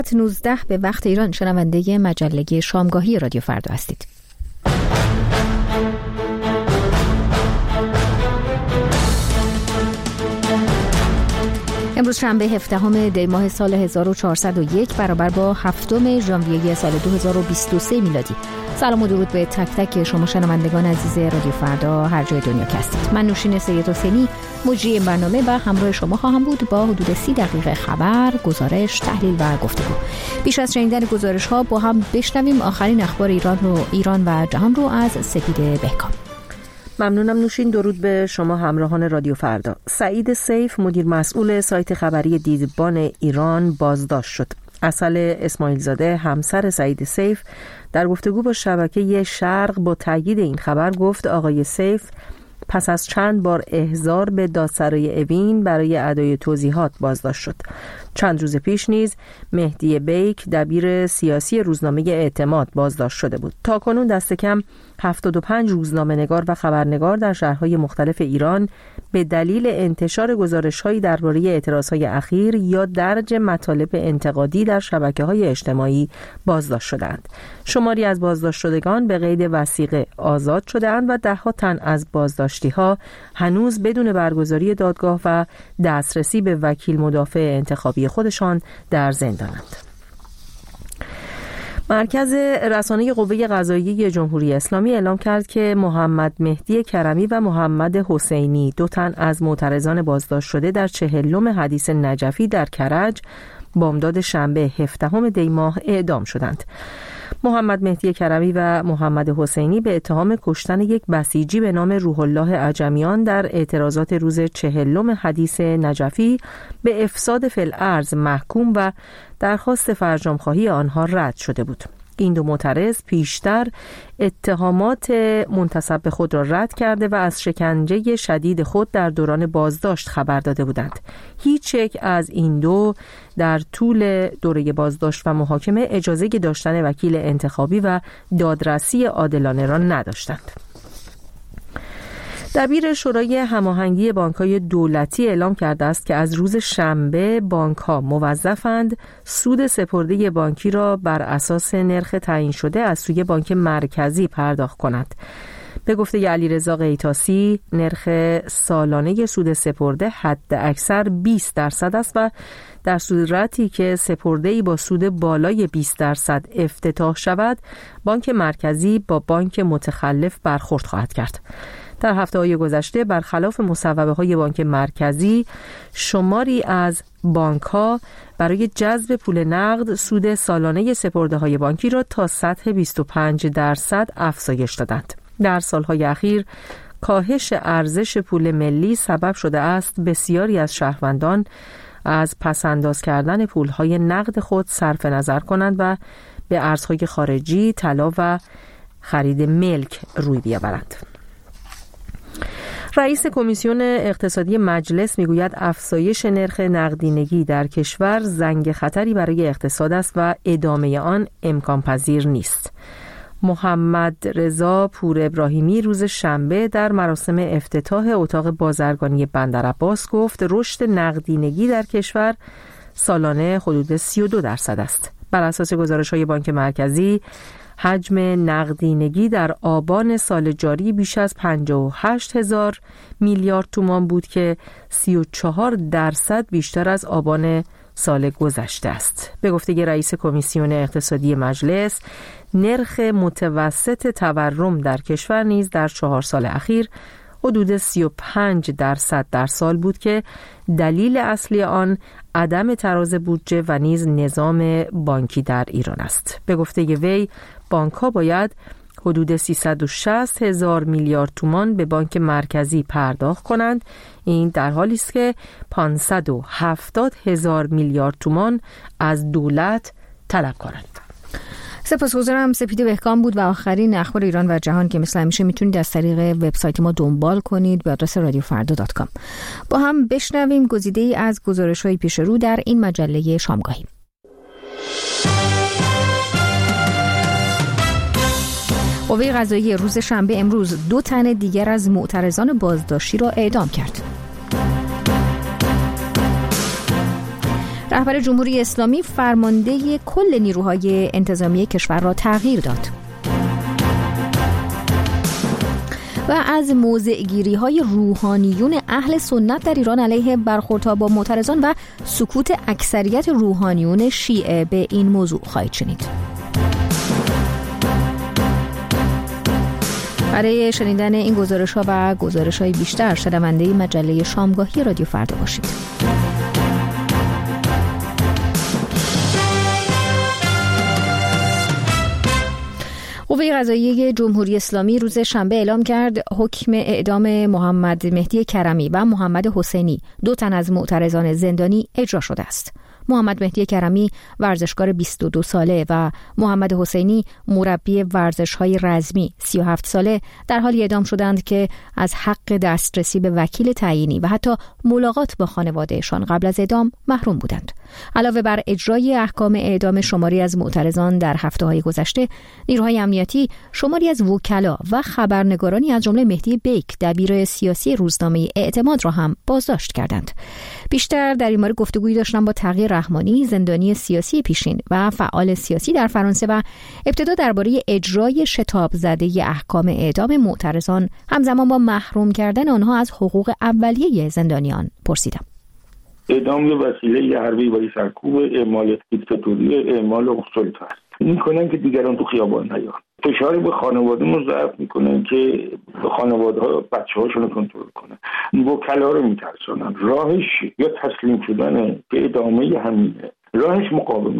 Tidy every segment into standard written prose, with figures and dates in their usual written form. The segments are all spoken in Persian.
19 به وقت ایران شنونده مجله شامگاهی رادیو فردا هستید. امروز شنبه 17 دی ماه سال 1401 برابر با 7 ژانویه سال 2023 میلادی. سلام و درود به تک تک شما شنوندگان عزیز رادیو فردا هر جای دنیا که هستید. من نوشین سید حسینی مجری این برنامه و همراه شما خواهم بود با حدود 30 دقیقه خبر، گزارش، تحلیل و گفتگو. بیش از شنیدن گزارش ها با هم بشنویم آخرین اخبار ایران و جهان رو از سپید بهکام. ممنونم نوشین. درود به شما همراهان رادیو فردا. سعید سیف مدیر مسئول سایت خبری دیدبان ایران بازداشت شد. عسل اسماعیل زاده همسر سعید سیف در گفتگو با شبکه شرق با تایید این خبر گفت آقای سیف پس از چند بار احضار به دادسرای اوین برای ادای توضیحات بازداشت شد. چند روز پیش نیز مهدی بیک دبیر سیاسی روزنامه اعتماد بازداشت شده بود. تاکنون دست کم 75 روزنامه‌نگار و خبرنگار در شهرهای مختلف ایران به دلیل انتشار گزارش‌هایی درباره اعتراضهای اخیر یا درج مطالب انتقادی در شبکه‌های اجتماعی بازداشت شدند. شماری از بازداشت شدگان به قید وثیقه آزاد شده‌اند و ده‌ها تن از بازداشتی‌ها هنوز بدون برگزاری دادگاه و دسترسی به وکیل مدافع انتخابی خودشان در زندانند. مرکز رسانه قوه قضاییه جمهوری اسلامی اعلام کرد که محمد مهدی کرمی و محمد حسینی دو تن از معترضان بازداشت شده در 40م حدیث نجفی در کرج بامداد شنبه 17 دی ماه اعدام شدند. محمد مهدی کرمی و محمد حسینی به اتهام کشتن یک بسیجی به نام روح الله عجمیان در اعتراضات روز 40م حدیث نجفی به افساد فی الارض محکوم و درخواست فرجام‌خواهی آنها رد شده بود. این دو معترض پیشتر اتهامات منتسب به خود را رد کرده و از شکنجه شدید خود در دوران بازداشت خبر داده بودند. هیچ یک از این دو در طول دوره بازداشت و محاکمه اجازه داشتن وکیل انتخابی و دادرسی عادلانه را نداشتند. دبیر شورای هماهنگی بانک‌های دولتی اعلام کرده است که از روز شنبه بانک‌ها موظفند سود سپرده بانکی را بر اساس نرخ تعیین شده از سوی بانک مرکزی پرداخت کند. به گفته علیرضا قیتاسی نرخ سالانه سود سپرده حد اکثر 20% است و در صورتی که سپرده‌ای با سود بالای 20% افتتاح شود بانک مرکزی با بانک متخلف برخورد خواهد کرد. در هفته‌های گذشته برخلاف مصوبه‌های بانک مرکزی شماری از بانک‌ها برای جذب پول نقد سود سالانه سپرده‌های بانکی را تا سطح 25% افزایش دادند. در سالهای اخیر کاهش ارزش پول ملی سبب شده است بسیاری از شهروندان از پس‌انداز کردن پول‌های نقد خود صرف نظر کنند و به ارزهای خارجی، طلا و خرید ملک روی بیاورند. رئیس کمیسیون اقتصادی مجلس میگوید افزایش نرخ نقدینگی در کشور زنگ خطری برای اقتصاد است و ادامه آن امکان پذیر نیست. محمد رضا پور ابراهیمی روز شنبه در مراسم افتتاح اتاق بازرگانی بندرعباس گفت رشد نقدینگی در کشور سالانه حدود 32% است. بر اساس گزارش‌های بانک مرکزی حجم نقدینگی در آبان سال جاری بیش از 58,000 میلیارد تومان بود که 34% بیشتر از آبان سال گذشته است. به گفته رئیس کمیسیون اقتصادی مجلس نرخ متوسط تورم در کشور نیز در 4 سال اخیر حدود 35% در سال بود که دلیل اصلی آن عدم تراز بودجه و نیز نظام بانکی در ایران است. به گفته وی بانک‌ها باید حدود 360,000 میلیارد تومان به بانک مرکزی پرداخت کنند. این در حالی است که 570,000 میلیارد تومان از دولت طلب کنند. سپاسگزارم. سپید بهکام بود و آخرین اخبار ایران و جهان که مثل همیشه میتونید از طریق وبسایت ما دنبال کنید به آدرس رادیوفردا.com. با هم بشنویم گزیده‌ای از گزارش‌های پیش رو در این مجله شامگاهی. قوه قضاییه روز شنبه امروز 2 تن دیگر از معترضان بازداشتی را اعدام کرد. رهبر جمهوری اسلامی فرمانده کل نیروهای انتظامی کشور را تغییر داد و از موضع‌گیری‌های روحانیون اهل سنت در ایران علیه برخوردها با معترضان و سکوت اکثریت روحانیون شیعه به این موضوع خواهید شنید. برای شنیدن این گزارش‌ها و گزارش‌های بیشتر شنونده مجله شامگاهی رادیو فردا باشید. قوه قضاییه جمهوری اسلامی روز شنبه اعلام کرد حکم اعدام محمد مهدی کرمی و محمد حسینی، 2 تن از معترضان زندانی، اجرا شده است. محمد مهدی کرمی ورزشکار 22 ساله و محمد حسینی مربی ورزش‌های رزمی 37 ساله در حالی اعدام شدند که از حق دسترسی به وکیل تعیینی و حتی ملاقات با خانوادهشان قبل از اعدام محروم بودند. علاوه بر اجرای احکام اعدام شماری از معترضان در هفته‌های گذشته، نیروهای امنیتی شماری از وکلا و خبرنگارانی از جمله مهدی بیک، دبیر سیاسی روزنامه اعتماد را هم بازداشت کردند. بیشتر در این مورد گفتگویی داشتم با تقی رحمانی، زندانی سیاسی پیشین و فعال سیاسی در فرانسه و ابتدا درباره اجرای شتاب زده احکام اعدام معترضان همزمان با محروم کردن آنها از حقوق اولیه زندانیان پرسیدم. اعدام یه وسیله حربی برای سرکوب اعمال دیکتاتوری، اعمال سلطه است. میکنن که دیگران تو خیابان نیان. فشاری به خانواده مضاعف میکنن که خانواده‌ها بچه‌هاشون رو کنترل کنن. وکلا رو میترسونن. راهش یا تسلیم شدنه که ادامه همینه. راهش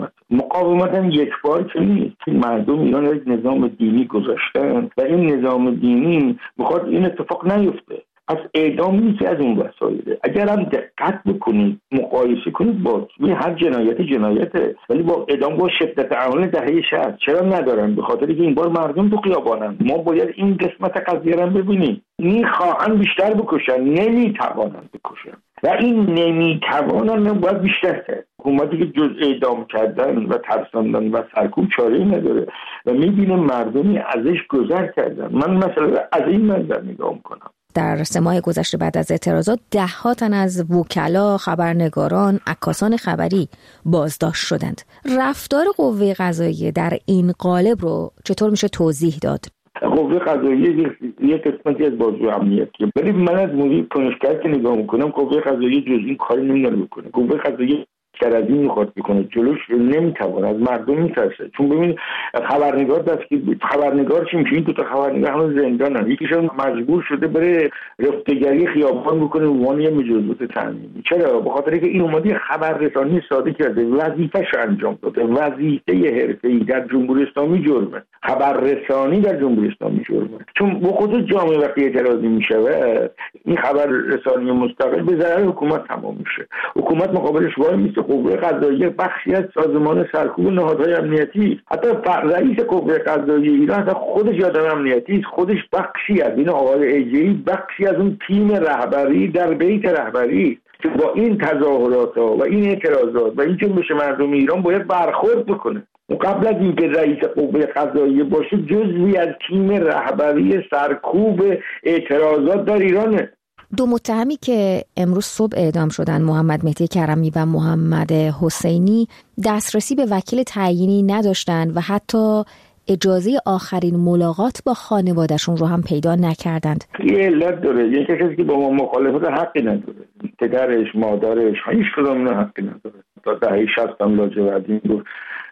مقاومت هم یک بار که نیست. مردم ایران یک نظام دینی گذاشتن و این نظام دینی میخواد این اتفاق نیفته. از اعدام نیست، از اون وسایله. اگر هم دقت بکنید، مقایسه کنید با هر جنایته، ولی با اعدام با شدت عمل دهه 60 چرا ندارن؟ به خاطر که این بار مردم تو خیابانن. ما باید این قسمت قضیه رو ببینیم. میخواهن بیشتر بکشن، نمیتوانن بکشن و این نمیتوانن باید بیشتر کرد. حکومتی که جز اعدام کردن و ترساندن و سرکوب چاره‌ای نداره و میبینه مردمی ازش گذر کردن. من مثلا از این منظر نگاه میکنم. در 3 ماه گذشته بعد از اعتراضات 10 تن از وکلا، خبرنگاران، عکاسان خبری بازداشت شدند. رفتار قوه قضاییه در این قالب رو چطور میشه توضیح داد؟ قوه قضاییه یک قسمتی از بازو امنیتیه، ولی من از موضوع کنشگر که نگاه میکنم قوه قضاییه جز این کاری نمیتونه بکنه. قوه قضاییه در از این میخواد بکنه، جلوش نمیتونه، از مردم میترسه. چون ببین خبرنگار دستگیر، خبرنگار چی میشه؟ این 2 تا خبرنگار هم زندانن. یکیشون مجبور شده بره رفتگری خیابان بکنه عنوان یه مجازات تامینی. چرا؟ به خاطر که این اومده خبررسانی ساده کرده، وظیفه‌ش انجام داده. وظیفه حرفه‌ای در جمهوری اسلامی جرمه، خبررسانی در جمهوری اسلامی جرمه. چون با خود جامعه وقتی اعتراضی میشه این خبررسانی مستقل به ضرر حکومت تمام میشه. حکومت مقابلش وای میسته. قوه قضاییه بخشی از سازمان سرکوب نهادهای امنیتی، حتی رئیس قوه قضاییه ایران اصلا خودش آدم امنیتی است، خودش بخشی از این آقای ایجی بخشی از اون تیم رهبری در بیت رهبری که با این تظاهرات و این اعتراضات و این جنبش مردم ایران باید برخورد بکنه. و قبل از اینکه رئیس قوه قضاییه باشه جزوی از تیم رهبری سرکوب اعتراضات در ایرانه. 2 متهمی که امروز صبح اعدام شدن، محمد مهدی کرمی و محمد حسینی، دسترسی به وکیل تعیینی نداشتند و حتی اجازه آخرین ملاقات با خانواده‌شون رو هم پیدا نکردند. یه علت داره. یه کسی که با ما مخالفت حقی نداره. پدرش، مادرش، هیچ کدوم حقی نداره. تا دهه 60 هم لاجوردی بود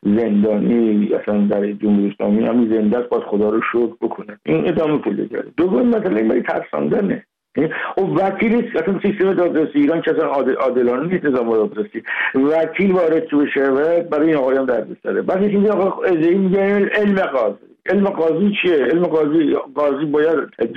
زندانی، اصلا در جمهوری اسلامی هم زنده است، باز خدا رو شکر بکنه. این ادامه پیدا کرده. دوم مثلا این برای ترساندنه. و وکیل اصلا سیستم دادرسی ایران که اصلا عادلانه نیست. نظام دادرسی وکیل وارد بشه برای این آقایان دردسره. بعد یه چیزی آقا ازایی میگه علم قاضی چیه؟ علم قاضی باید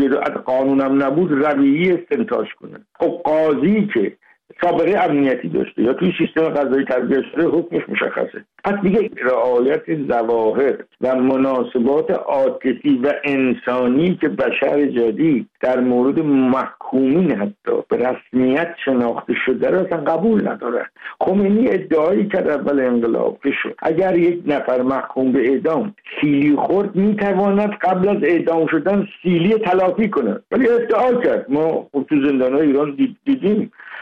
قانونم نبود رویه‌ای استنتاج کنه. خب قاضی که سابقه امنیتی داشته یا توی سیستم قضایی تربیت شده حکمش مشخصه. پس دیگه رعایت ظواهر و مناسبات عاطفی و انسانی که بشر جدید در مورد محکومین حتی به رسمیت شناخته شده را اصلا قبول نداره. خمینی ادعایی کرد اول انقلاب که شد اگر یک نفر محکوم به اعدام سیلی خورد میتواند قبل از اعدام شدن سیلی تلافی کنه، ولی ادعا کرد. ما تو زندان‌های ایران دیدیم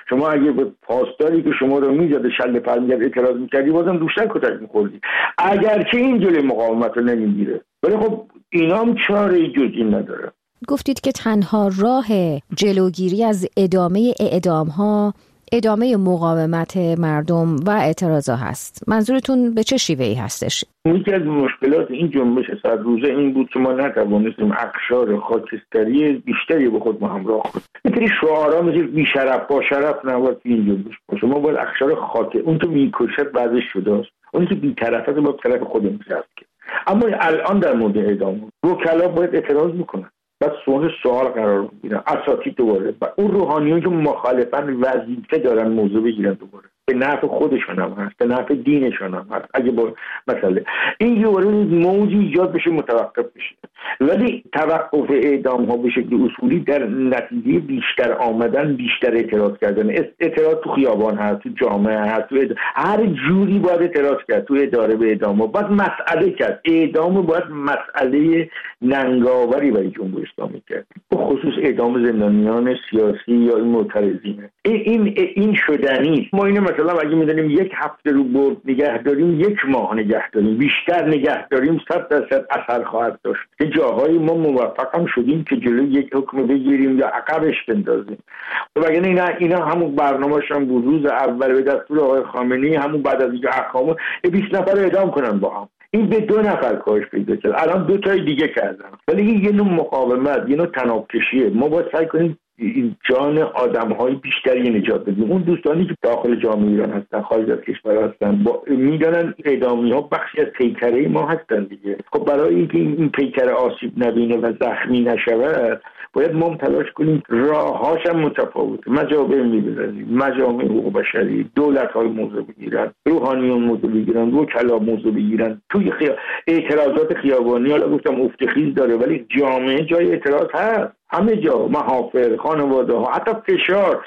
شما اگه به پاسداری که شما رو میزده شل پر میزد اعتراض میکردی بازم دوشتر کتک میخوردی، اگرچه این جلوی مقاومت رو نمیگیره. ولی خب اینا هم چاره جز این نداره. گفتید که تنها راه جلوگیری از ادامه اعدام‌ها ادامه مقاومت مردم و اعتراضا هست. منظورتون به چه شیوهی هستش؟ یکی از مشکلات این جنبش 100 روزه این بود که ما نتوانستیم اقشار خاکستری بیشتری به خود همراه کنیم. اینطوری شعارا مثل بی‌شرف با شرف نباید این جنبش باشه. ما باید اقشار خاک اون تو میکشد بعضش شده است، اون که بی‌طرفه با طرف خودمون کرد. اما الان در مورد اعدام وکلا باید اعتراض میکنن، بعد سوال قرار میگیرن، اساتید دوباره و اون روحانیون که مخالفن وظیفه دارن موضوع بگیرن دوباره، به نفع خودشون هم هست، به نفع دینشون هم هست. اگه با مثلا این دوباره موجی ایجاد بشه متوقف بشه، ولی توقف اعدام ها به شکل اصولی در نتیجه بیشتر آمدن، بیشتر اعتراض کردن. اعتراض تو خیابان هست، تو جامعه هست، تو هر جوری باید اعتراض کرد. تو اداره به اعدام ها باید مسئله کرد. اعدام باید مسئله ننگاوری برای جمهوری اسلامی کرد، به خصوص اعدام زندانیان سیاسی یا این معترضینه. این شدنی. ما اینو مثلا اگه می‌دونیم یک هفته رو برد نگه داریم، یک ماه نگه داریم، بیشتر نگه داریم 100% اثر خواهد داشت. که جاهایی ما موفق هم شدیم که جلوی یک حکم بگیریم یا عقبش بندازیم. وگرنه اینا همون برنامه‌شون بود روز اول به دستور آقای خامنه‌ای، همون بعد از اینکه احکام 20 نفر اعدام کنن با هم. این به 2 نفر کاهش پیدا کرد، الان 2 تای دیگه کردن. ولی این یه نوع مقاومت، یه نوع تنابکشیه. ما باید سعی کنیم این جان آدم‌های بیشتری نجات بدیم. اون دوستانی که داخل جامعه ایران هستن، خارج از کشور هستن، میدونن اعدامی‌ها بخشی از پیکره ما هستن دیگه. خب برای اینکه این پیکره آسیب نبینه و زخمی نشود، باید ما تلاش کنیم راه‌هاش هم متفاوته. مجامع ملی، مجامع حقوق بشری، دولت‌های موضوع بگیرن، روحانیون موضوع بگیرن، وکلا موضوع بگیرن. توی اعتراضات خیابانی حالا گفتم افتخیز داره، ولی جامعه جای اعتراض هست. همه جا، محافل، خانواده ها، حتی فشار،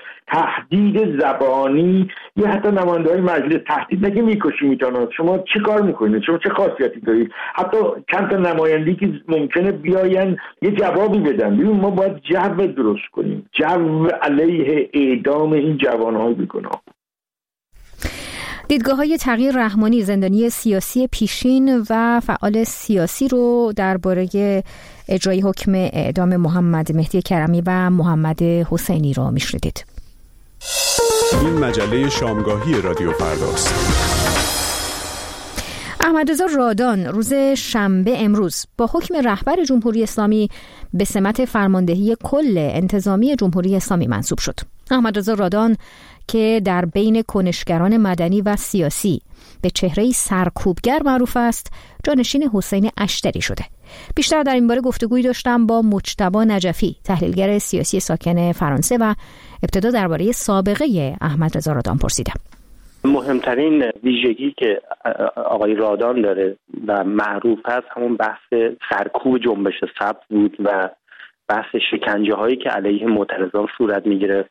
تهدید زبانی، یا حتی نماینده‌های مجلس تهدید نگه میکشی میتونن. شما چی کار میکنید؟ شما چه خاصیتی دارید؟ حتی چند تا نمایندگی که ممکنه بیاین یه جوابی بدن. ببین ما باید جو درست کنیم، جو علیه اعدام این جوانهای بیگناه. دیدگاه‌های تغییر رحمانی، زندانی سیاسی پیشین و فعال سیاسی رو درباره اجرای حکم اعدام محمد مهدی کرمی و محمد حسینی رو میشنیدید. این مجله شامگاهی رادیو فرداست. احمدرضا رادان روز شنبه امروز با حکم رهبر جمهوری اسلامی به سمت فرماندهی کل انتظامی جمهوری اسلامی منصوب شد. احمدرضا رادان که در بین کنشگران مدنی و سیاسی به چهره‌ای سرکوبگر معروف است، جانشین حسین اشتری شده. بیشتر در این باره گفتگویی داشتم با مجتبی نجفی، تحلیلگر سیاسی ساکن فرانسه، و ابتدا درباره سابقه احمدرضا رادان پرسیدم. مهمترین ویژگی که آقای رادان داره و معروف هست همون بحث سرکوب جنبش سبز بود و بحث شکنجه هایی که علیه معترضان صورت میگرفت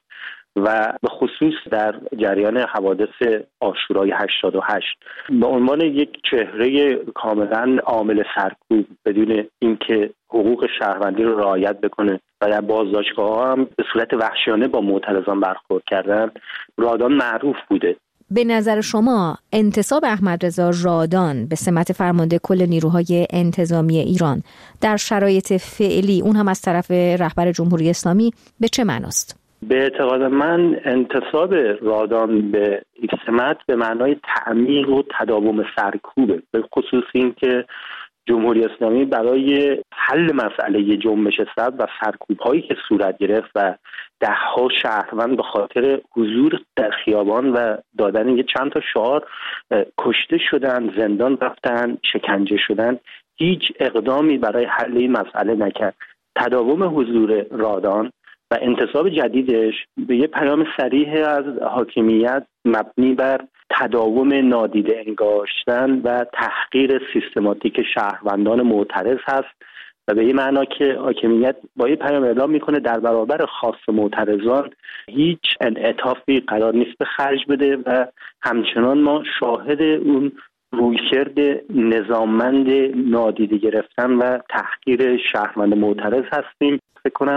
و به خصوص در جریان حوادث عاشورای 88 به عنوان یک چهره کاملا عامل سرکوب بدون اینکه حقوق شهروندی رو رعایت بکنه و در بازداشتگاه هم به صورت وحشیانه با معترضان برخورد کردن، رادان معروف بوده. به نظر شما انتصاب احمدرضا رادان به سمت فرمانده کل نیروهای انتظامی ایران در شرایط فعلی، اون هم از طرف رهبر جمهوری اسلامی، به چه معناست؟ به اعتقاد من انتصاب رادان به این سمت به معنای تعمیق و تداوم سرکوبه، به خصوص این که جمهوری اسلامی برای حل مسئله جنبش سبز و سرکوب‌هایی که صورت گرفت و ده‌ها شهروند به خاطر حضور در خیابان و دادن یه چند تا شعار کشته شدن، زندان رفتن، شکنجه شدن، هیچ اقدامی برای حل این مسئله نکرد. تداوم حضور رادان و انتصاب جدیدش به یه پیام صریح از حاکمیت مبنی بر تداوم نادیده انگاشتن و تحقیر سیستماتیک شهروندان معترض هست و به این معنا که حاکمیت با این پیام اعلام میکنه در برابر خواست معترضان هیچ انعطافی قرار نیست به خرج بده و همچنان ما شاهد اون رویکرد نظاممند نادیده گرفتن و تحقیر شهروند معترض هستیم. فکر کنم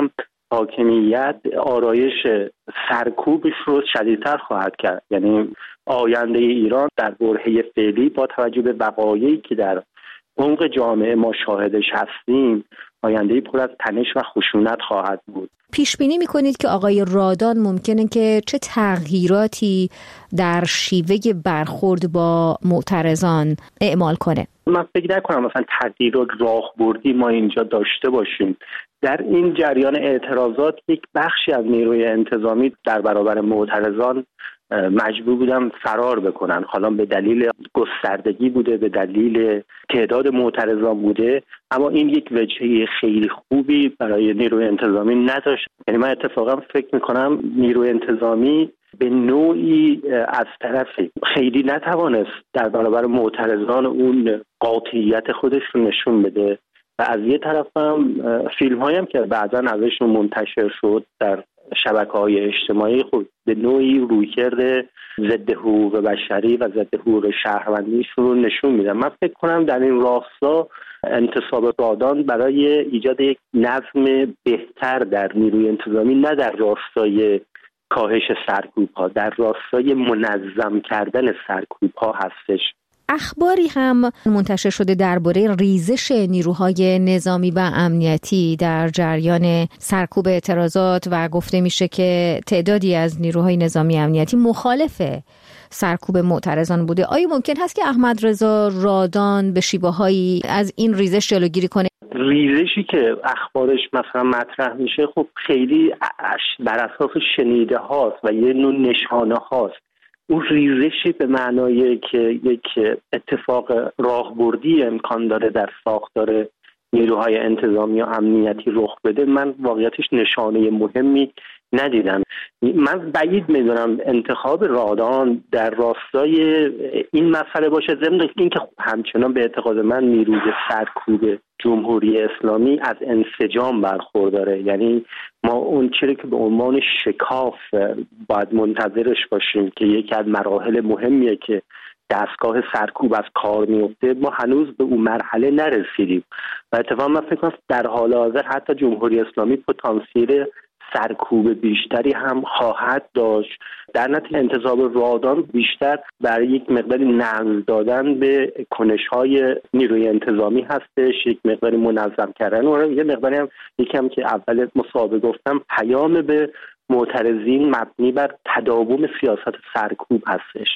حاکمیت آرایش سرکوبش رو شدیدتر خواهد کرد. یعنی آینده ایران در برهه فعلی با توجه به وقایعی که در عمق جامعه ما شاهدش هستیم، آینده پر از تنش و خشونت خواهد بود. پیش بینی می‌کنید که آقای رادان ممکنه که چه تغییراتی در شیوه برخورد با معترضان اعمال کنه؟ من فکر نکنم مثلا تغییرات راهبردی ما اینجا داشته باشیم. در این جریان اعتراضات یک بخشی از نیروی انتظامی در برابر معترضان مجبور بودن فرار بکنن. حالا به دلیل گستردگی بوده، به دلیل تعداد معترضان بوده، اما این یک وجهه خیلی خوبی برای نیروی انتظامی نداشت. یعنی من اتفاقا فکر میکنم نیروی انتظامی به نوعی از طرفی خیلی نتوانست در برابر معترضان اون قاطعیت خودش رو نشون بده و از یه طرف هم فیلم هایی هم که بعضا ازشون منتشر شد در شبکه‌های اجتماعی خود به نوعی رویکرد ضد حقوق بشری و ضد حقوق شهروندیشون رو نشون میدن. من فکر کنم در این راستا انتصاب رادان برای ایجاد یک نظم بهتر در نیروی انتظامی، نه در راستای کاهش سرکوب‌ها، در راستای منظم کردن سرکوب‌ها هستش. اخباری هم منتشر شده درباره ریزش نیروهای نظامی و امنیتی در جریان سرکوب اعتراضات و گفته میشه که تعدادی از نیروهای نظامی امنیتی مخالف سرکوب معترضان بوده. آیا ممکن هست که احمد رضا رادان به شیوه‌هایی از این ریزش جلوگیری کنه؟ ریزشی که اخبارش مثلا مطرح میشه خب خیلی بر اساس شنیده هاست و یه نوع نشانه هاست. اون ریزشی به معنای که یک اتفاق راهبردی امکان داره در ساختار نیروهای انتظامی و امنیتی رخ بده، من واقعیتش نشانه مهمی ندیدم. من بعید میدونم انتخاب رادان در راستای این مسئله باشه، ضمن اینکه همچنان به اعتقاد من نیروی سرکوب جمهوری اسلامی از انسجام برخورداره. یعنی ما اون چیزی که به عنوان شکاف باید منتظرش باشیم که یکی از مراحل مهمیه که دستگاه سرکوب از کار میفته، ما هنوز به اون مرحله نرسیدیم و اتفاقا من فکر کنم در حال حاضر حتی جمهوری اسلامی پتانسیل سرکوب بیشتری هم خواهد داشت. در نتیجه انتصاب رادان بیشتر برای یک مقداری نظم دادن به کنش‌های نیروی انتظامی هستش، یک مقداری منظم کردن و یه مقداری هم یکم که اول مصاحبه گفتم پیام به معترضین مبنی بر تداوم سیاست سرکوب هستش.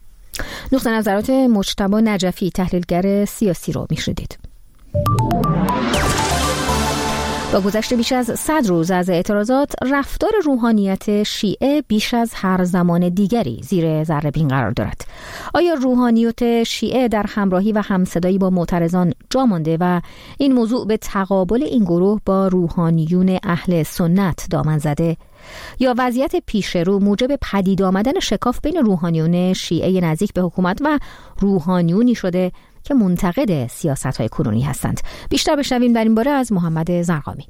نقطه نظرات مجتبی نجفی، تحلیلگر سیاسی رو میشنیدید. با گذشت بیش از 100 روز از اعتراضات، رفتار روحانیت شیعه بیش از هر زمان دیگری زیر ذره‌بین قرار دارد. آیا روحانیت شیعه در همراهی و همصدایی با معترضان جا مانده و این موضوع به تقابل این گروه با روحانیون اهل سنت دامن زده؟ یا وضعیت پیش رو موجب پدید آمدن شکاف بین روحانیون شیعه نزدیک به حکومت و روحانیونی شده که منتقد سیاست‌های کنونی هستند؟ بیشتر بشنویم در این باره از محمد زرقامی.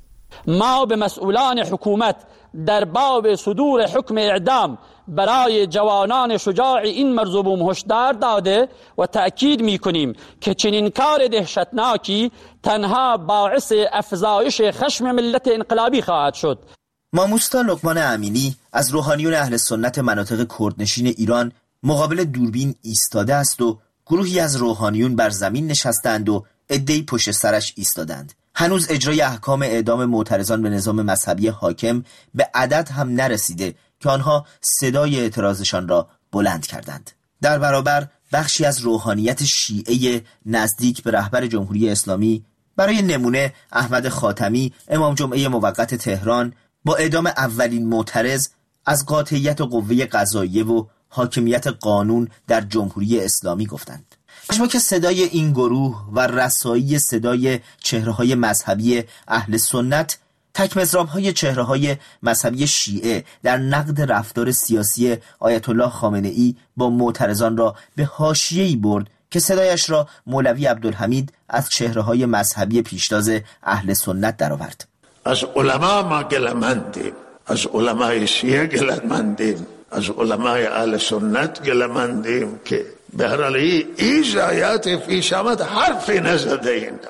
ما به مسئولان حکومت در باب صدور حکم اعدام برای جوانان شجاع این مرزوبوم هشدار داده و تأکید می‌کنیم که چنین کار دهشتناکی تنها باعث افزایش خشم ملت انقلابی خواهد شد. ماموستا لقمان امینی از روحانیون اهل سنت مناطق کردنشین ایران مقابل دوربین ایستاده است و گروهی از روحانیون بر زمین نشستند و عده‌ای پشت سرش ایستادند. هنوز اجرای احکام اعدام معترضان به نظام مذهبی حاکم به عدد هم نرسیده که آنها صدای اعتراضشان را بلند کردند. در برابر بخشی از روحانیت شیعه نزدیک به رهبر جمهوری اسلامی، برای نمونه احمد خاتمی امام جمعه موقت تهران، با اعدام اولین معترض از قاطعیت و قوه قضاییه و حاکمیت قانون در جمهوری اسلامی گفتند. شما که صدای این گروه و رسایی صدای چهره‌های مذهبی اهل سنت، تک مضراب‌های چهره‌های مذهبی شیعه در نقد رفتار سیاسی آیت الله خامنه‌ای با معترضان را به حاشیه‌ای برد که صدایش را مولوی عبدالحمید از چهره‌های مذهبی پیشتاز اهل سنت درآورد. از علما ما گله‌مندیم، از علمای شیعه گله‌مندیم، از علمای اهل سنت گله‌مندیم که به هر حال این جایات پیش آمد حرفی نزده این.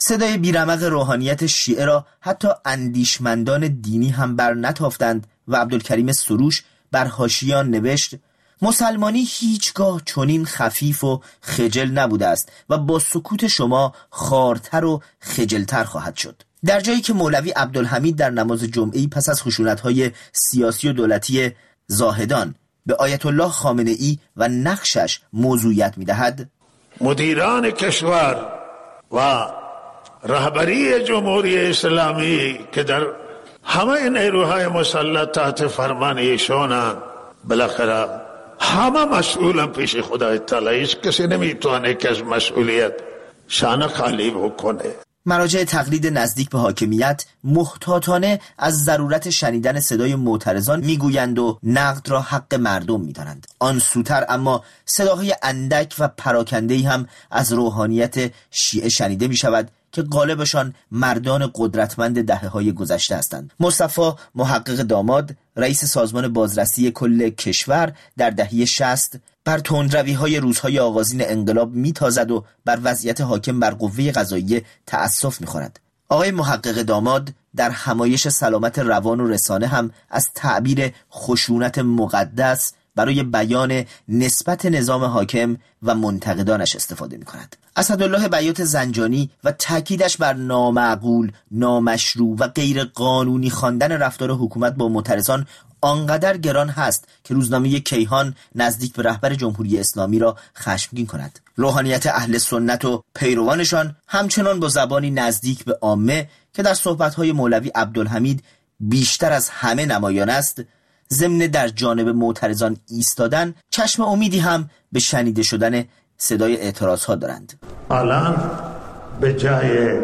صدای بیرمق روحانیت شیعه را حتی اندیشمندان دینی هم بر نتافتند و عبدالکریم سروش بر حاشیه نوشت: مسلمانی هیچگاه چنین خفیف و خجل نبوده است و با سکوت شما خارتر و خجلتر خواهد شد. در جایی که مولوی عبدالحمید در نماز جمعه‌ای پس از خشونت‌های سیاسی و دولتی زاهدان به آیت الله خامنه‌ای و نقشش موضوعیت می‌دهد، مدیران کشور و رهبری جمهوری اسلامی که در همه نیروهای مسلح تحت فرمان ایشانند، بالاخره همه مسئولن پیش خدای تعالی. هیچ کسی نمیتونه که از مسئولیت شانه خالی بکنه. مراجع تقلید نزدیک به حاکمیت محتاطانه از ضرورت شنیدن صدای معترضان میگویند و نقد را حق مردم میدانند. آن سوتر اما صداهای اندک و پراکنده‌ای هم از روحانیت شیعه شنیده می شود که غالبشان مردان قدرتمند دهه‌های گذشته هستند. مصطفی محقق داماد، رئیس سازمان بازرسی کل کشور، در دهه 60 بر تندروی‌های روزهای آغازین انقلاب میتازد و بر وضعیت حاکم بر قوه قضاییه تأسف می‌خورد. آقای محقق داماد در همایش سلامت روان و رسانه هم از تعبیر خشونت مقدس برای بیان نسبت نظام حاکم و منتقدانش استفاده می‌کند. اسدالله بیات زنجانی و تاکیدش بر نامعقول، نامشروع و غیر قانونی خواندن رفتار حکومت با معترضان آنقدر گران هست که روزنامه کیهان نزدیک به رهبر جمهوری اسلامی را خشمگین کند. روحانیت اهل سنت و پیروانشان همچنان با زبانی نزدیک به عامه که در صحبت‌های مولوی عبدالحمید بیشتر از همه نمایان است، ضمن در جانب معترضان ایستادن، چشم امیدی هم به شنیده شدن صدای اعتراضها دارند. الان به جای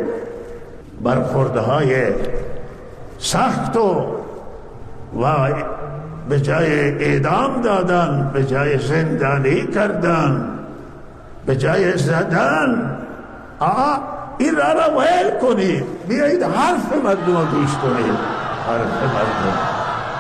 برخوردهای سخت و به جای اعدام دادن، به جای زندانی کردن، به جای زدن، این را ویل کنید، بیایید حرف مردم رو گوش کنید. حرف مردم.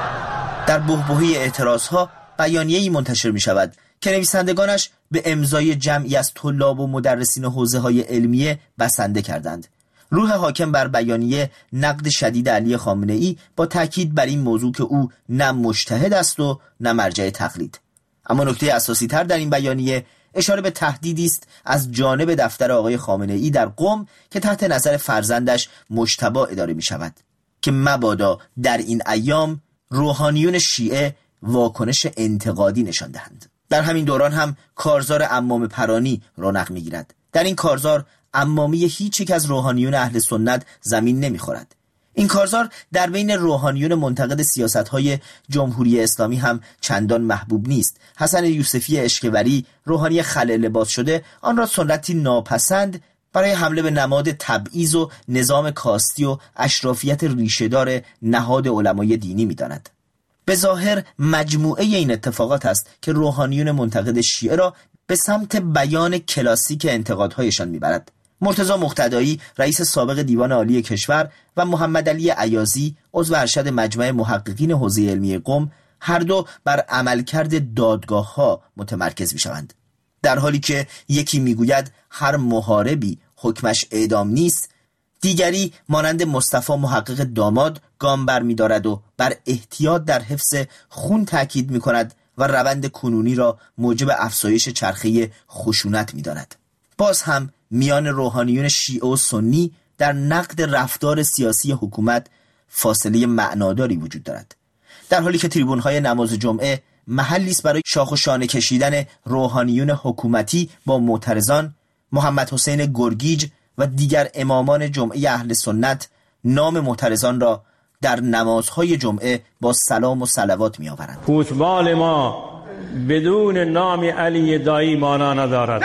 در بحبوحه اعتراضها بیانیه‌ای منتشر می شود که نویسندگانش به امضای جمعی از طلاب و مدرسین حوزه‌های علمیه بسنده کردند. روح حاکم بر بیانیه نقد شدید علی خامنه‌ای با تاکید بر این موضوع که او نه مجتهد است و نه مرجع تقلید. اما نکته اساسی تر در این بیانیه اشاره به تهدیدی است از جانب دفتر آقای خامنه‌ای در قم که تحت نظر فرزندش مجتبی اداره می شود که مبادا در این ایام روحانیون شیعه واکنش انتقادی نشان دهند. در همین دوران هم کارزار عمام پرانی رونق می‌گیرد. در این کارزار عمامی هیچ یک از روحانیون اهل سنت زمین نمی‌خورد. این کارزار در بین روحانیون منتقد سیاست‌های جمهوری اسلامی هم چندان محبوب نیست. حسن یوسفی اشکوری، روحانی خلع لباس شده، آن را سنتی ناپسند برای حمله به نماد تبعیض و نظام کاستی و اشرافیت ریشه‌دار نهاد علمای دینی می‌داند. به ظاهر مجموعه این اتفاقات است که روحانیون منتقد شیعه را به سمت بیان کلاسیک انتقادهایشان میبرد. مرتضی مقتدایی، رئیس سابق دیوان عالی کشور، و محمد علی عیاضی، عضو ارشد مجمع محققین حوزه علمی قم، هر دو بر عملکرد دادگاه‌ها متمرکز میشوند. در حالی که یکی میگوید هر محاربی حکمش اعدام نیست، دیگری مانند مصطفی محقق داماد گام بر می دارد و بر احتیاط در حفظ خون تاکید می کند و روند کنونی را موجب افزایش چرخه خشونت می داند. باز هم میان روحانیون شیعه و سنی در نقد رفتار سیاسی حکومت فاصله معناداری وجود دارد. در حالی که تریبون‌های نماز جمعه محلی است برای شاخ و شانه کشیدن روحانیون حکومتی با معترضان، محمد حسین گرگیج و دیگر امامان جمعه اهل سنت نام معترضان را در نمازهای جمعه با سلام و صلوات می آورند. فوتبال ما بدون نام علی دایی معنا ندارد.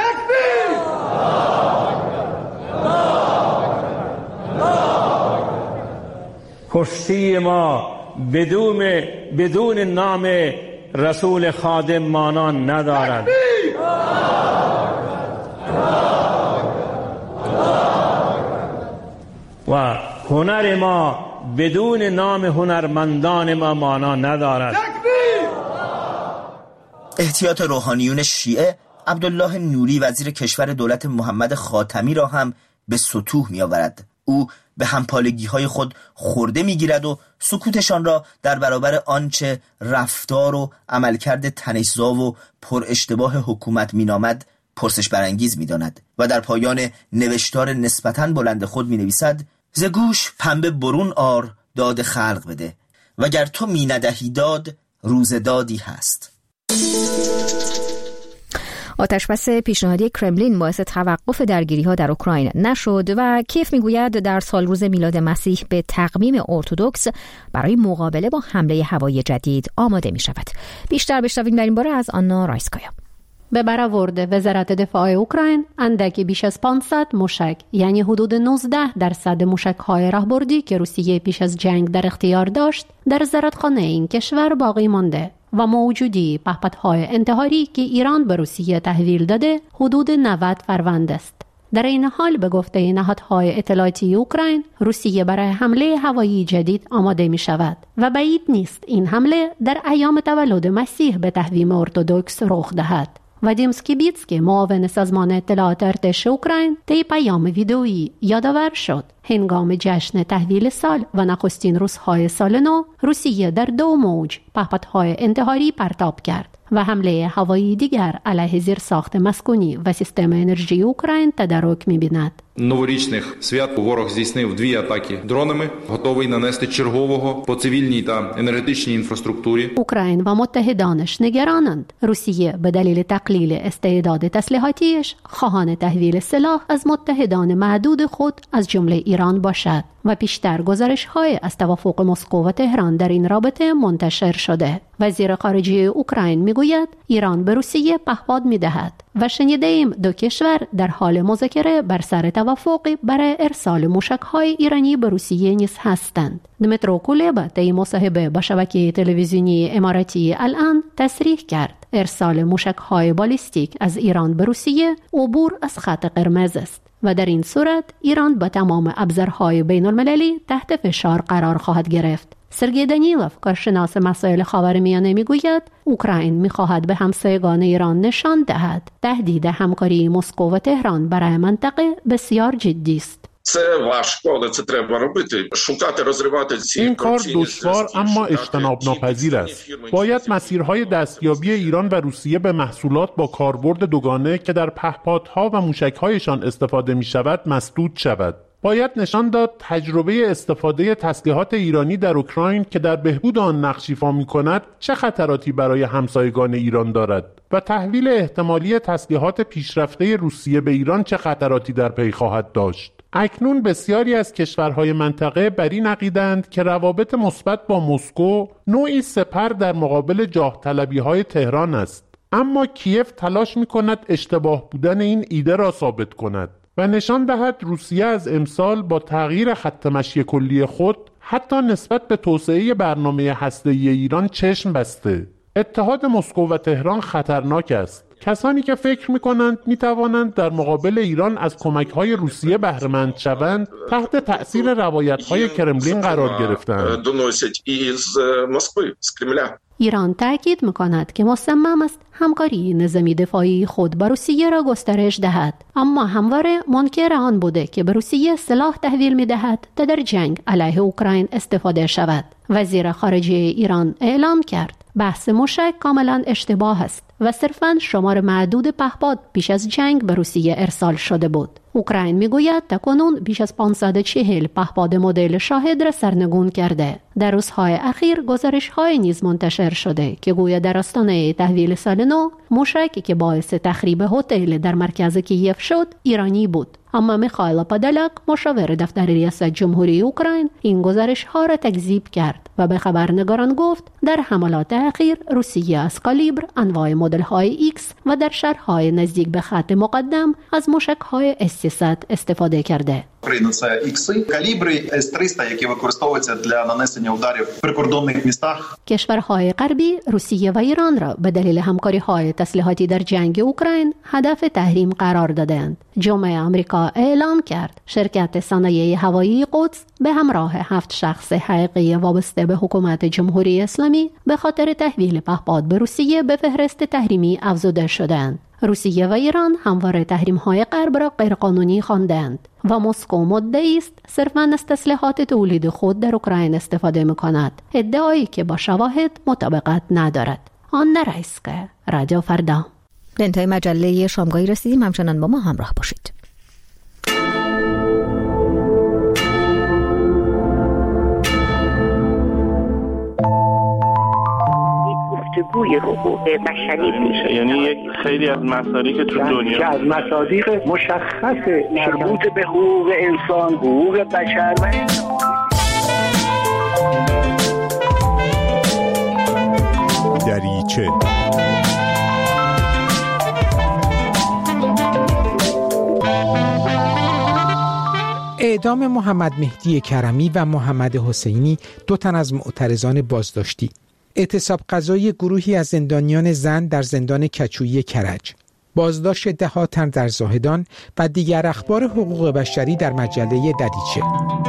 کشتی ما بدون نام رسول خادم معنا ندارد. و هنر ما بدون نام هنرمندان ما معنا ندارد. احتیاط روحانیون شیعه عبدالله نوری وزیر کشور دولت محمد خاتمی را هم به سطوح می آورد. او به همپالگی‌های خود خورده می‌گیرد و سکوتشان را در برابر آنچه رفتار و عملکرد تنش‌زا و پر اشتباه حکومت می‌نامد پرسش برانگیز می‌داند و در پایان نوشتار نسبتاً بلند خود می‌نویسد: ز گوش پنبه برون آر داد خلق بده، وگر تو می ندهی داد روز دادی هست. آتشبس پیشنهادی کرملین باعث توقف درگیری‌ها در اوکراین نشد و کیف میگوید در سال روز میلاد مسیح به تقویم ارتدوکس برای مقابله با حمله هوایی جدید آماده می شود. بیشتر بشنویم در این باره از آنا رایسکایا. به برآورد وزارت دفاع اوکراین اندکی بیش از 500 موشک، یعنی حدود 19% موشک‌های راهبردی که روسیه پیش از جنگ در اختیار داشت، در زرادخانه این کشور باقی مانده و موجودی پهپادهای انتحاری که ایران به روسیه تحویل داده حدود 90 فروند است. در این حال به گفته نهادهای اطلاعاتی اوکراین، روسیه برای حمله هوایی جدید آماده می شود و بعید نیست این حمله در ایام تولد مسیح به تقویم ارتدوکس رخ دهد. وادیم اسکیبیتسکی، معاون سازمان اطلاعات ارتش اوکراین، طی پیام ویدئویی یادآور شد هنگام جشن تحویل سال و نخستین روزهای سال نو، روسیه در 2 موج پهپادهای انتحاری پرتاب کرد و حمله هوایی دیگر علیه زیرساخت مسکونی و سیستم انرژی اوکراین تدارک می‌بیند. Новорічних свят ворог здійснив 2 атаки дронами, готовий нанести чергового по цивільній та енергетичній інфраструктурі. اوکراین و متحدانش نگرانند روسیه به دلیل تقلیل استعداد تسلیحاتیش خواهان تحویل سلاح از متحدان معدود خود از جمله ایران باشد و پیشتر گزارش‌های از توافق مسکو و تهران در این رابطه منتشر شده. وزیر خارجه اوکراین میگوید ایران به روسیه پهپاد میدهد و شنیدیم 2 کشور در حال مذاکره بر سر توافقی برای ارسال موشک‌های ایرانی به روسیه نیز هستند. دمیترو کولبا طی مصاحبه با شبکه تلویزیونی اماراتی الان تصریح کرد ارسال موشک‌های بالیستیک از ایران به روسیه عبور از خط قرمز است و در این صورت ایران با تمام ابزارهای بین المللی تحت فشار قرار خواهد گرفت. سرگئی دانیلوف، کارشناس مسائل خاورمیانه، میگوید اوکراین میخواهد به همسایگان ایران نشان دهد تهدید همکاری مسکو و تهران برای منطقه بسیار جدی است. این کار دشوار اما اجتناب ناپذیر است. باید مسیرهای دستیابی ایران و روسیه به محصولات با کاربرد دوگانه که در پهپادها و موشک‌هایشان استفاده می‌شود مسدود شود. باید نشان داد تجربه استفاده تسلیحات ایرانی در اوکراین که در بهبود آن نقش ایفا می‌کند چه خطراتی برای همسایگان ایران دارد و تحویل احتمالی تسلیحات پیشرفته روسیه به ایران چه خطراتی در پی خواهد داشت. اکنون بسیاری از کشورهای منطقه بر این عقیده‌اند که روابط مثبت با مسکو نوعی سپر در مقابل جاه طلبی‌های تهران است، اما کیف تلاش می‌کند اشتباه بودن این ایده را ثابت کند و نشان دهد روسیه از امسال با تغییر خط مشی کلی خود حتی نسبت به توسعه برنامه هسته‌ای ایران چشم بسته. اتحاد مسکو و تهران خطرناک است. کسانی که فکر می‌کنند می‌توانند در مقابل ایران از کمک‌های روسیه بهره‌مند شوند تحت تأثیر روایت‌های کرملین قرار گرفتند. ایران تأکید می‌کند که مصمم است همکاری نظامی دفاعی خود با روسیه را گسترش دهد، اما همواره منکر آن بوده که به روسیه سلاح تحویل می‌دهد تا در جنگ علیه اوکراین استفاده شود. وزیر خارجه ایران اعلام کرد بحث موشک کاملا اشتباه است و صرفاً شمار معدود پهپاد پیش از جنگ به روسیه ارسال شده بود. اوکراین میگوید تاکنون بیش از 540 پهپاد مدل شاهد را سرنگون کرده. در روزهای اخیر گزارش‌های نیز منتشر شده که گویا در آستانه تحویل سال نو موشکی که باعث تخریب هتل در مرکز کیف شد ایرانی بود. اما میخائیل پادالاک، مشاور دفتر ریاست جمهوری اوکراین، این گزارش‌ها را تکذیب کرد و به خبرنگاران گفت در حملات اخیر روسیه از کالیبر، انواع مدل‌های ایکس و در شهرهای نزدیک به خط مقدم از موشک‌های S-300 استفاده کرده. Україна це ікси, калібри С-300, які використовуються для нанесення ударів в прикордонних містах. کشورهای غربی روسیه و ایران را به دلیل همکاری‌های تسلیحاتی در جنگ اوکراین هدف تحریم قرار دادند. جامعه آمریکا اعلام کرد شرکت صنایع هوایی قدس به همراه 7 شخص حقیقی وابسته به حکومت جمهوری اسلامی به خاطر تحویل پهپاد به روسیه به فهرست تحریمی افزوده شدند. روسیه و ایران همواره تحریم‌های غرب را غیرقانونی خواندند و مسکو مدعی است صرفاً از تسلیحات تولید خود در اوکراین استفاده می‌کند، ادعایی که با شواهد مطابقت ندارد. آن رایسکه، رادیو فردا. به انتهای مجله شامگاهی رسیدیم، همچنان با ما همراه باشید. گفتگوی حقوق بشری میشه، یعنی یک خیلی از مصادیق تو دنیا که از مصادیق مشخص مربوط به حقوق انسان، حقوق بشر و دریچه. اعدام محمد مهدی کرمی و محمد حسینی، دو تن از معترضان بازداشتی. اعتصاب قضایی گروهی از زندانیان زن در زندان کچویی کرج. بازداشت 10 تن در زاهدان و دیگر اخبار حقوق بشری در مجله دریچه.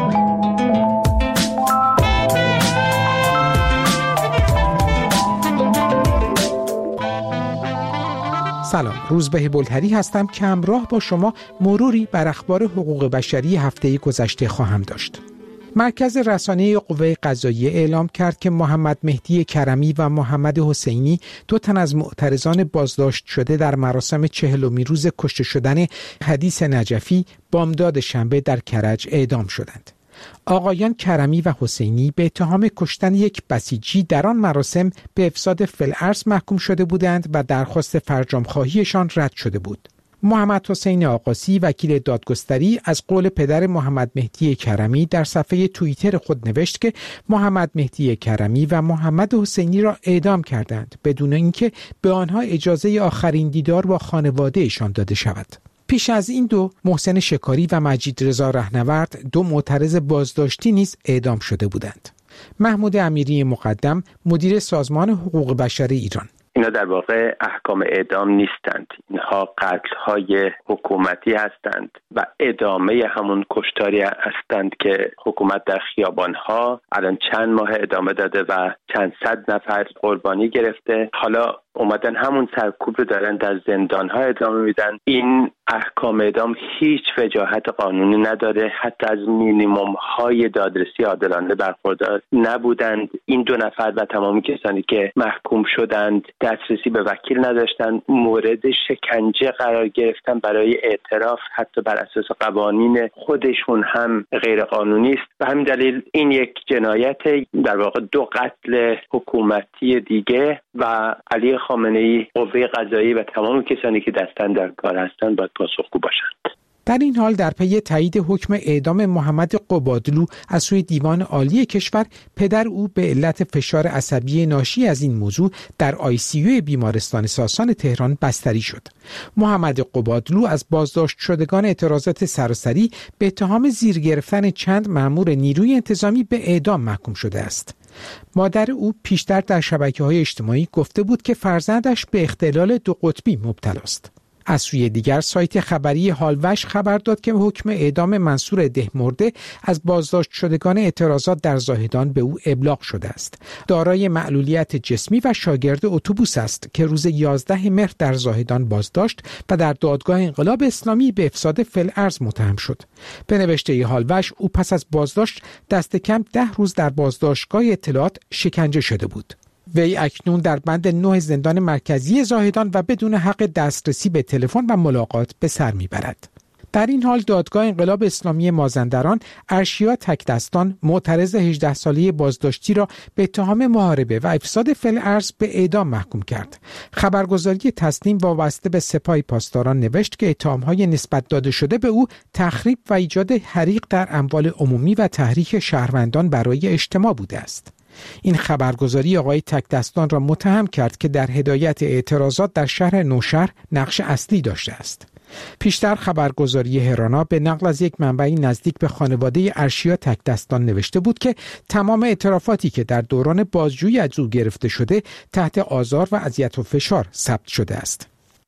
سلام، روزبه بلتری هستم که همراه با شما مروری بر اخبار حقوق بشری هفته گذشته خواهم داشت. مرکز رسانه قوه قضاییه اعلام کرد که محمد مهدی کرمی و محمد حسینی، دو تن از معترضان بازداشت شده در مراسم 40مین روز کشته شدن حدیث نجفی، بامداد شنبه در کرج اعدام شدند. آقایان کرمی و حسینی به اتهام کشتن یک بسیجی در آن مراسم به افساد فی‌الارض محکوم شده بودند و درخواست فرجام‌خواهیشان رد شده بود. محمد حسین آقاسی، وکیل دادگستری، از قول پدر محمد مهدی کرمی در صفحه توییتر خود نوشت که محمد مهدی کرمی و محمد حسینی را اعدام کردند بدون اینکه به آنها اجازه آخرین دیدار با خانواده‌شان داده شود. پیش از این دو، محسن شکاری و مجید رضا رهنورد، دو معترض بازداشتی نیز اعدام شده بودند. محمود امیری مقدم، مدیر سازمان حقوق بشر ایران: اینا در واقع احکام اعدام نیستند، اینها قتل‌های حکومتی هستند و ادامه همون کشتاری هستند که حکومت در خیابان‌ها الان چند ماه ادامه داده و چند صد نفر قربانی گرفته. حالا اومدن همون سرکوب رو دارن در زندان‌ها ادامه میدن. این احکام اعدام هیچ وجاهت قانونی نداره، حتی از مینیمم‌های دادرسی عادلانه برخوردار نبودند. این دو نفر و تمامی کسانی که محکوم شدند دسترسی به وکیل نداشتند، مورد شکنجه قرار گرفتن برای اعتراف، حتی بر اساس قوانین خودشون هم غیر قانونی است. و همین دلیل این یک جنایت، در واقع دو قتل حکومتی دیگه و علی خامنه‌ای، قوه قضاییه و تمام کسانی که دستن در کار هستند باید پاسخگو باشند. در این حال در پی تایید حکم اعدام محمد قبادلو از سوی دیوان عالی کشور، پدر او به علت فشار عصبی ناشی از این موضوع در ICU بیمارستان ساسان تهران بستری شد. محمد قبادلو از بازداشت شدگان اعتراضات سراسری به اتهام زیر گرفتن چند مأمور نیروی انتظامی به اعدام محکوم شده است. مادر او پیشتر در شبکه‌های اجتماعی گفته بود که فرزندش به اختلال دو قطبی مبتلا است. از سوی دیگر سایت خبری هالوش خبر داد که حکم اعدام منصور دهمرده از بازداشت شدگان اعتراضات در زاهدان به او ابلاغ شده است. دارای معلولیت جسمی و شاگرد اتوبوس است که روز 11 مهر در زاهدان بازداشت و در دادگاه انقلاب اسلامی به افساد فی‌الارض متهم شد. به نوشته هالوش، او پس از بازداشت دست کم 10 روز در بازداشتگاه اطلاعات شکنجه شده بود. وی اکنون در بند 9 زندان مرکزی زاهدان و بدون حق دسترسی به تلفن و ملاقات به سر میبرد. در این حال دادگاه انقلاب اسلامی مازندران ارشیا تکدستان، معترض 18 ساله بازداشتی را به اتهام محاربه و افساد فی‌الارض به اعدام محکوم کرد. خبرگزاری تسنیم وابسته به سپاه پاسداران نوشت که اتهام‌های نسبت داده شده به او تخریب و ایجاد حریق در اموال عمومی و تحریک شهروندان برای اجتماع بوده است. این خبرگزاری آقای تکدستان را متهم کرد که در هدایت اعتراضات در شهر نوشهر نقش اصلی داشته است. پیشتر خبرگزاری هرانا به نقل از یک منبعی نزدیک به خانواده ارشیا تکدستان نوشته بود که تمام اعترافاتی که در دوران بازجویی از او گرفته شده تحت آزار و اذیت و فشار ثبت شده است.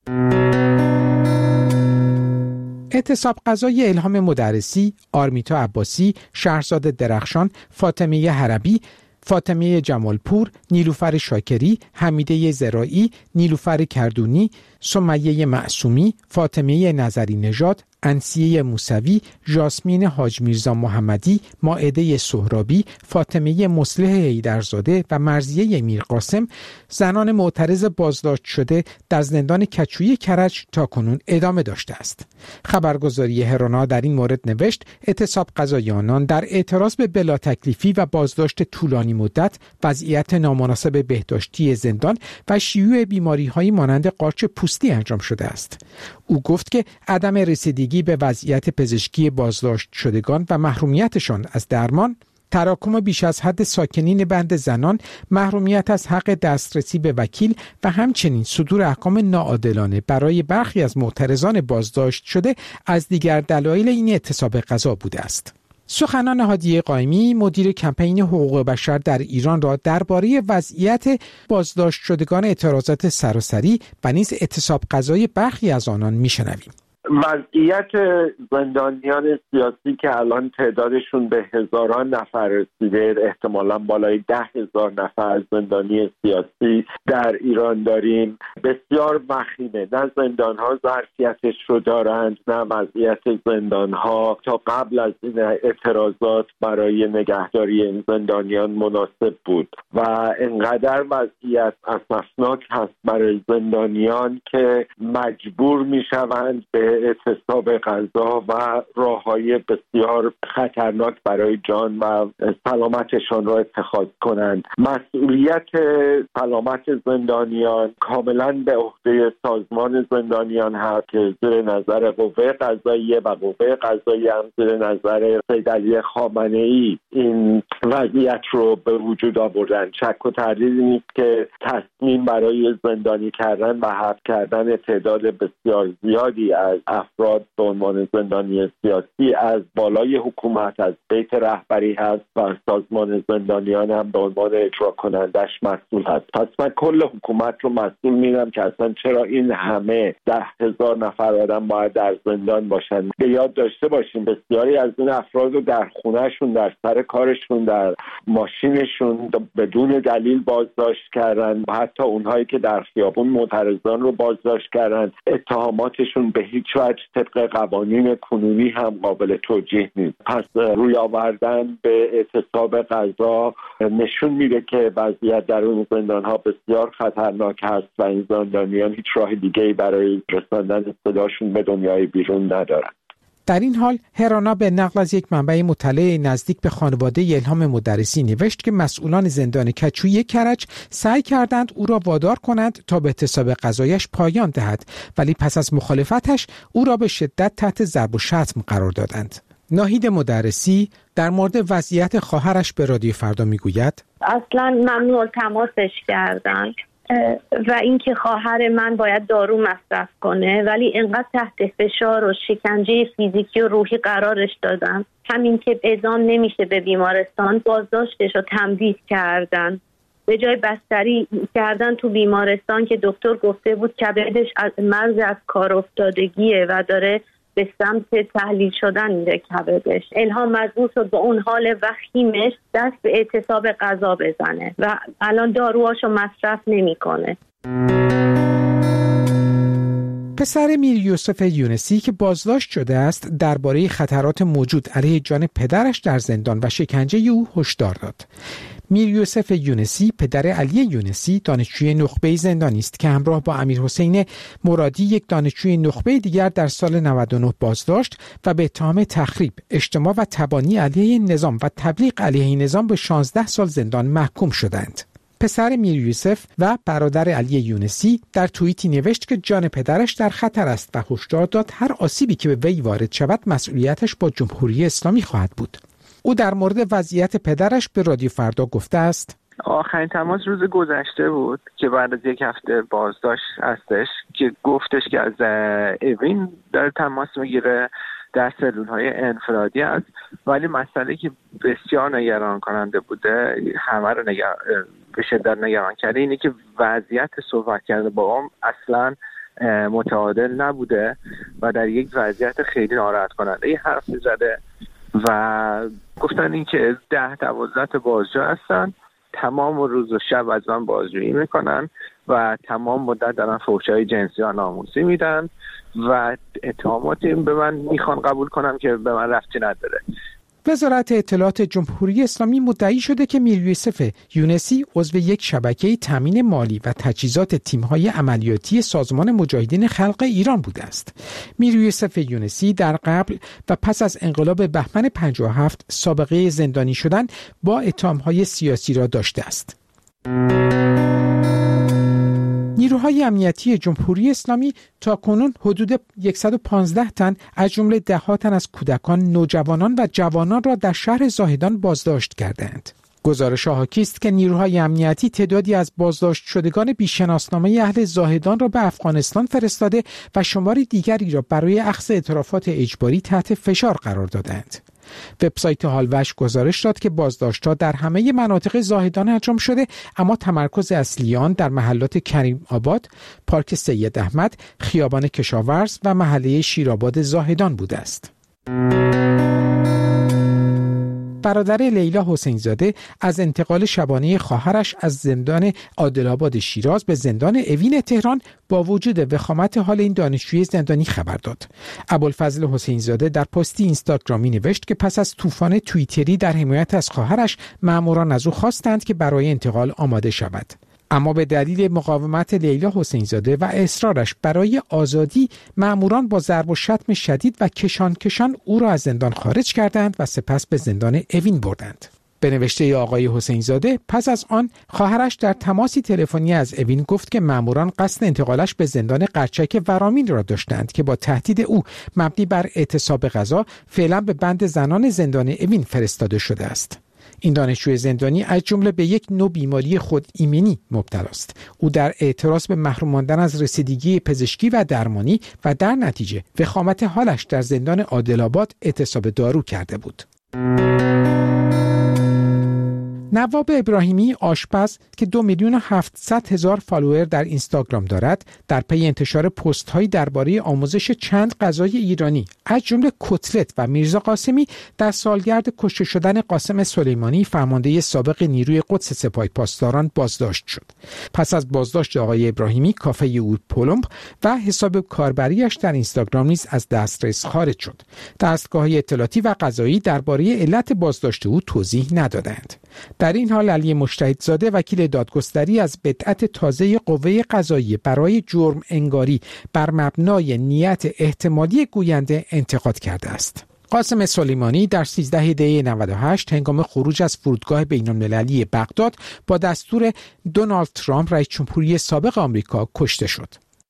اعتصاب قضایی الهام مدرسی، آرمیتا عباسی، شهرزاد درخشان، فاطمه حربی، فاطمه جمالپور، نیلوفر شاکری، حمیده زراعی، نیلوفر کردونی، سمیه معصومی، فاطمه نظری نژاد، انسیه موسوی، ژاسمین حاج میرزا محمدی، مائده سهرابی، فاطمه مصلح حیدرزاده و مرضیه میرقاسم زنان معترض بازداشت شده در زندان کچوی کرج تاکنون ادامه داشته است. خبرگزاری هرانا در این مورد نوشت اعتصاب قضایی آنان در اعتراض به بلا تکلیفی و بازداشت طولانی مدت، وضعیت نامناسب بهداشتی زندان و شیوع بیماری‌های مانند قارچ پوستی انجام شده است. او گفت که عدم رسیدگی به وضعیت پزشکی بازداشت شدگان و محرومیتشان از درمان، تراکم بیش از حد ساکنین بند زنان، محرومیت از حق دسترسی به وکیل و همچنین صدور احکام ناعادلانه برای برخی از معترضان بازداشت شده از دیگر دلایل این اعتصاب قضا بوده است. سخنان هادیه قائمی، مدیر کمپین حقوق بشر در ایران را درباره وضعیت بازداشت شدگان اعتراضات سراسری و نیز اعتصاب قضایی برخی از آنان میشنویم. وضعیت زندانیان سیاسی که الان تعدادشون به هزاران نفر رسیده، احتمالاً بالای 10,000 نفر زندانی سیاسی در ایران داریم، بسیار وخیمه. نه زندان‌ها ظرفیتش رو دارند، نه وضعیت زندان‌ها تا قبل از این اعتراضات برای نگهداری این زندانیان مناسب بود و انقدر وضعیت اسفناک هست برای زندانیان که مجبور میشوند به اعتصاب قضا و راه‌های بسیار خطرناک برای جان و سلامتشان را اتخاذ کنند. مسئولیت سلامت زندانیان کاملا به عهده سازمان زندانیان هست که زیر نظر قوه قضاییه و قوه قضاییه هم زیر نظر سید علی خامنه‌ای این وضعیت رو به وجود آوردن. شک و تردیدی نیست که تصمیم برای زندانی کردن و حبس کردن تعداد بسیار زیادی از افراد به عنوان زندانی سیاسی از بالای حکومت، از بیت رهبری هست و سازمان زندانیان هم به عنوان اجرا کنندش مسئول هست. پس من کل حکومت رو مسئول میدم که اصلا چرا این همه 10,000 نفر آدم باید در زندان باشن. به یاد داشته باشیم بسیاری از این افراد رو در خونهشون، در سر کارشون، در ماشینشون بدون دلیل بازداشت کردن و حتی اونهایی که در خیابون معترضان رو بازداشت کردن اتهاماتشون به هیچ وجه طبق قوانین کنونی هم قابل توجیه نیست. پس روی آوردن به اعتصاب قضا نشون میده که وضعیت در اون زندان‌ها بسیار خطرناک هست و این زندانیان هیچ راه دیگه‌ای برای رساندن صداشون به دنیای بیرون ندارن. در این حال هرانا به نقل از یک منبع مطلع نزدیک به خانواده الهام مدرسی نوشت که مسئولان زندان کچوی کرج سعی کردند او را وادار کنند تا به اعتصاب قضایش پایان دهد، ولی پس از مخالفتش او را به شدت تحت ضرب و شتم قرار دادند. ناهید مدرسی در مورد وضعیت خواهرش به رادیو فردا میگوید اصلا ممنوع تماسش کردند و اینکه خواهر من باید دارو مصرف کنه ولی اینقدر تحت فشار و شکنجه فیزیکی و روحی قرارش دادن، همین که اعزام نمیشه به بیمارستان بازداشتش رو تمدید کردن، به جای بستری کردن تو بیمارستان که دکتر گفته بود کبدش از مرز از کار افتادگیه و داره به سمت تحلیل شدن میره کبدش. الهام مجبور شد با اون حال وخیمش دست به اعتصاب غذا بزنه و الان داروهاشو مصرف نمیکنه. پسر میر یوسف یونسی که بازداشت شده است درباره خطرات موجود علیه جان پدرش در زندان و شکنجه او هشدار داد. میر یوسف یونسی پدر علی یونسی دانشجوی نخبه زندانی است که همراه با امیر حسین مرادی یک دانشجوی نخبه دیگر در سال 99 بازداشت و به اتهام تخریب، اجتماع و تبانی علیه نظام و تبلیغ علیه نظام به 16 سال زندان محکوم شدند. پسر میر یوسف و برادر علی یونسی در توییتی نوشت که جان پدرش در خطر است و هشدار داد هر آسیبی که به وی وارد شود مسئولیتش با جمهوری اسلامی خواهد بود. او در مورد وضعیت پدرش به رادیو فردا گفته است آخرین تماس روز گذشته بود که بعد از یک هفته بازداشت هستش که گفتش که از اوین داره تماس میگیره، در سلول‌های انفرادی است، ولی مسئله که بسیار نگران کننده بوده، همه رو به شدت نگران کرده، اینه که وضعیت صحبت کرده با هم اصلاً متعادل نبوده و در یک وضعیت خیلی ناراحت کننده ای حرف زده و گفتن این که 10-12 بازجو هستن تمام روز و شب از من بازجویی میکنن و تمام مدت دارن فحش‌های جنسی و ناموسی میدن و اتهاماتی به من میخوان قبول کنم که به من ربطی نداره. وزارت اطلاعات جمهوری اسلامی مدعی شده که میر یوسف یونسی عضو یک شبکه تامین مالی و تجهیزات تیم‌های عملیاتی سازمان مجاهدین خلق ایران بوده است. میر یوسف یونسی در قبل و پس از انقلاب بهمن 57 سابقه زندانی شدن با اتهام‌های سیاسی را داشته است. نیروهای امنیتی جمهوری اسلامی تاکنون حدود 115 تن از جمله 10 تن از کودکان، نوجوانان و جوانان را در شهر زاهدان بازداشت کردند. گزارش حاکی است که نیروهای امنیتی تعدادی از بازداشت شدگان بی‌شناسنامه اهل زاهدان را به افغانستان فرستاده و شماری دیگری را برای اخذ اعترافات اجباری تحت فشار قرار دادند. وبسایت هالوش گزارش داد که بازداشت‌ها در همه مناطق زاهدان انجام شده، اما تمرکز اصلی آن در محلات کریم آباد، پارک سید احمد، خیابان کشاورز و محله شیرآباد زاهدان بوده است. برادر لیلا حسین زاده از انتقال شبانه خواهرش از زندان عادل‌آباد شیراز به زندان اوین تهران با وجود وخامت حال این دانشجوی زندانی خبر داد. ابوالفضل حسین زاده در پستی اینستاگرامی نوشت که پس از طوفان توییتری در حمایت از خواهرش، ماموران از او خواستند که برای انتقال آماده شود. اما به دلیل مقاومت لیلا حسین زاده و اصرارش برای آزادی، مأموران با ضرب و شتم شدید و کشان او را از زندان خارج کردند و سپس به زندان اوین بردند. به نوشته آقای حسین زاده، پس از آن خواهرش در تماسی تلفنی از اوین گفت که مأموران قصد انتقالش به زندان قرچک ورامین را داشتند که با تهدید او مبنی بر اعتصاب غذا فعلا به بند زنان زندان اوین فرستاده شده است. این دانشجوی زندانی از جمله به یک نوع بیماری خود ایمنی مبتلا است. او در اعتراض به محروم ماندن از رسیدگی پزشکی و درمانی و در نتیجه وخامت حالش در زندان عادل‌آباد اعتصاب دارو کرده بود. نواب ابراهیمی، آشپز که 2,700,000 فالوور در اینستاگرام دارد، در پی انتشار پست‌هایی درباره آموزش چند غذای ایرانی از جمله کتلت و میرزا قاسمی در سالگرد کشته شدن قاسم سلیمانی، فرمانده سابق نیروی قدس سپاه پاسداران، بازداشت شد. پس از بازداشت آقای ابراهیمی، کافه او پولمب و حساب کاربریش در اینستاگرام نیز از دسترس خارج شد. دستگاه اطلاعاتی و قضایی درباره علت بازداشت او توضیح ندادند. در این حال علی مجتهدزاده، وکیل دادگستری، از بدعت تازه قوه قضاییه برای جرم انگاری بر مبنای نیت احتمالی گوینده انتقاد کرده است. قاسم سلیمانی در 13 دی 98 هنگام خروج از فرودگاه بین‌المللی بغداد با دستور دونالد ترامپ رئیس جمهوری سابق آمریکا کشته شد.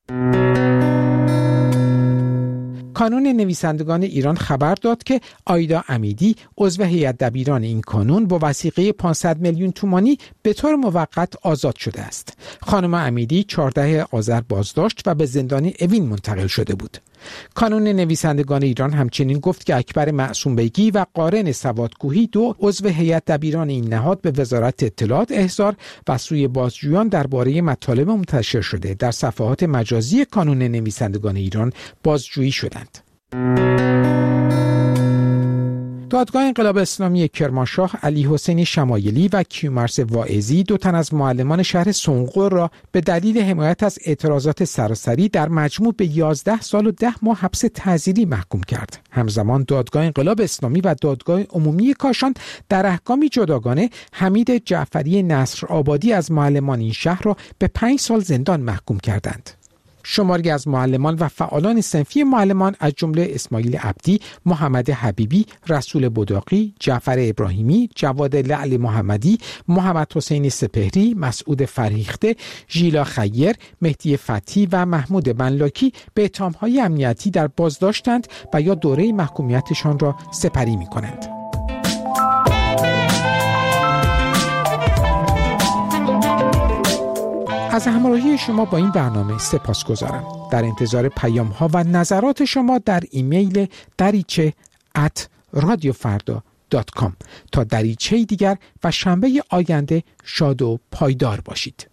کانون نویسندگان ایران خبر داد که آیدا امیدی، عضو هیئت دبیران این کانون، با وثیقه 500 میلیون تومانی به طور موقت آزاد شده است. خانم امیدی 14 آذر بازداشت و به زندان اوین منتقل شده بود. کانون نویسندگان ایران همچنین گفت که اکبر معصوم بیگی و قارن سوادکوهی، 2 عضو هیئت دبیران این نهاد، به وزارت اطلاعات احضار و سوی بازجویان درباره مطالب منتشر شده در صفحات مجازی کانون نویسندگان ایران بازجویی شدند. دادگاه انقلاب اسلامی کرمانشاه علی حسین شمایلی و کیومرث واعظی، 2 تن از معلمان شهر سنقر را به دلیل حمایت از اعتراضات سراسری در مجموع به 11 سال و 10 ماه حبس تعزیری محکوم کرد. همزمان دادگاه انقلاب اسلامی و دادگاه عمومی کاشان در احکامی جداگانه حمید جعفری نصر آبادی از معلمان این شهر را به 5 سال زندان محکوم کردند. شماری از معلمان و فعالان صنفی معلمان از جمله اسماعیل عبدی، محمد حبیبی، رسول بداقی، جعفر ابراهیمی، جواد لعل محمدی، محمد حسین سپهری، مسعود فرهیخته، ژیلا خیر، مهدی فتحی و محمود ملاکی به اتهام‌های امنیتی در بازداشتند و یا دوره محکومیتشان را سپری می‌کنند. از همراهی شما با این برنامه سپاسگزارم. در انتظار پیام‌ها و نظرات شما در ایمیل dariche@radiofarda.com. تا دریچه دیگر و شنبه آینده شاد و پایدار باشید.